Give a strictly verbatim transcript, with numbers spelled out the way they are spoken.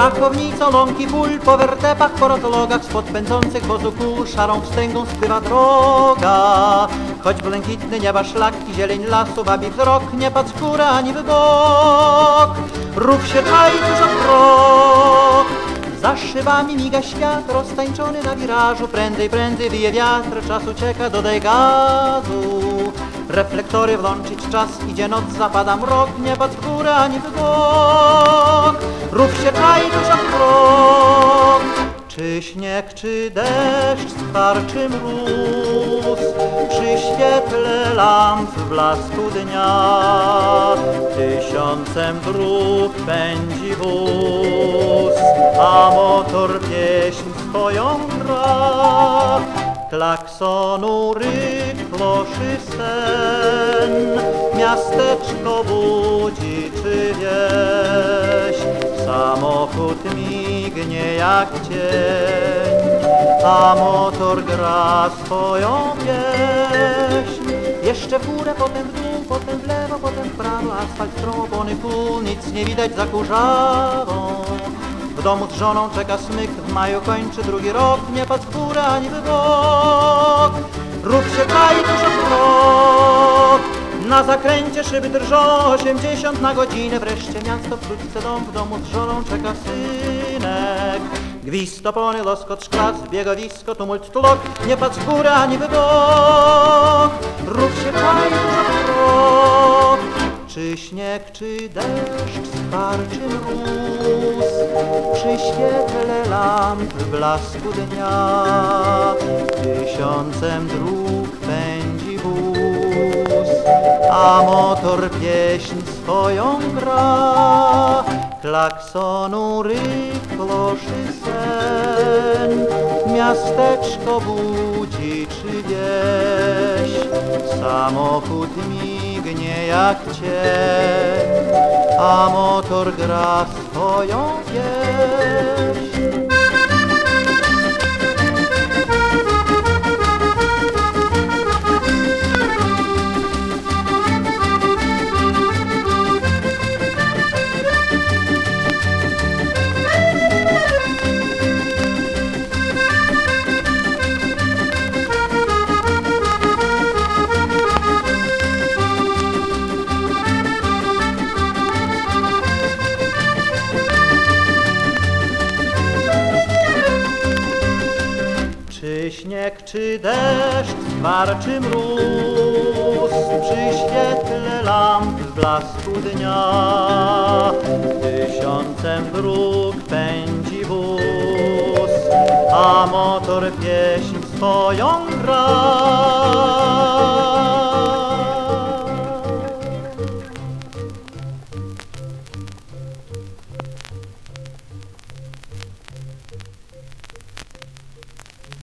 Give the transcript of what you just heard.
Szachownicą łąki pól, po wertepach, po rozlogach, spod pędzących wozu kół, szarą wstęgą spływa droga. Choć błękitny nieba szlak i zieleń lasu wabi wzrok, nie patrz w górę ani w bok. Rów się czai tuż od krok. Za szybami miga świat, roztańczony na wirażu. Prędzej, prędzej wije wiatr, czas ucieka, dodaj gazu. Reflektory włączyć czas, idzie noc, zapada mrok, nie patrz w górę ani w bok. Rów się czai tuż od krok. Czy śnieg, czy deszcz, sparczy mróz, przy świetle lamp w blasku dnia, tysiącem dróg pędzi wóz, a motor pieśń swoją gra. Klaksonu ryk, kloszy sen, miasteczko budzi czy wieś. Samochód mignie jak cień, a motor gra swoją pieśń. Jeszcze w górę, potem w dół, potem w lewo, potem w prawo, asfalt, opony, kół, nic nie widać za kurzawą. W domu z żoną czeka smyk, w maju kończy drugi rok, nie patrz w górę ani w bok. Rób się kraj tuż od krok. Na zakręcie szyby drżą, osiemdziesiąt na godzinę. Wreszcie miasto, wkrótce dom, w domu z żoną czeka synek. Gwizd opony, loskot szkla, zbiegowisko, tumult, tlok, nie patrz w górę ani w bok. Rób się kraj tuż od krok. Czy śnieg, czy deszcz, sparczy mróz, przy świetle lamp w blasku dnia, tysiącem dróg pędzi wóz, a motor pieśń swoją gra. Klaksonu ryk, kloszy sen, miasteczko budzi czy wieś. Samochód mignie jak cień, a motor gra swoją pieśń. Czy śnieg, czy deszcz, sparczy mróz, przy świetle lamp w blasku dnia, tysiącem dróg pędzi wóz, a motor pieśń swoją gra.